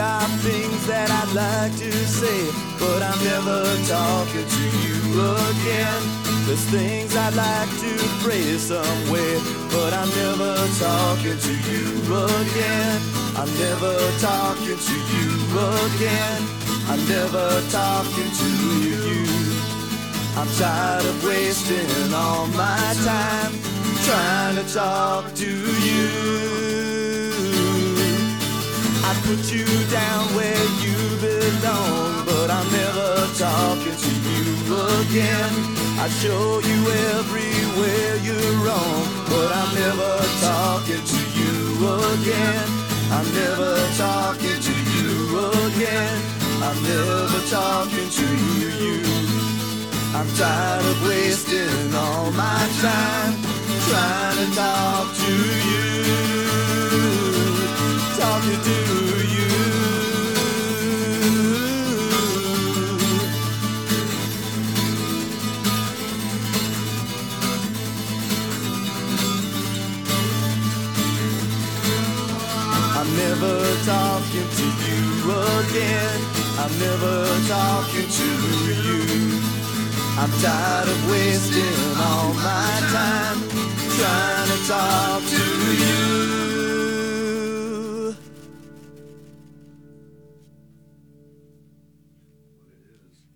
got things that I'd like to say, but I'm never talking to you again. There's things I'd like to pray somewhere, but I'm never talking to you again. I'm never talking to you again. I'm never talking to you. I'm tired of wasting all my time trying to talk to you. I put you down where you belong, but I'm never talking to you again. I show you everywhere you're wrong, but I'm never talking to you again. I'm never talking to you again. I'm never talking to you. I'm tired of wasting all my time trying to talk to you. Talking to you. I'm never talking to you again. I'm never talking to you. I'm tired of wasting all my time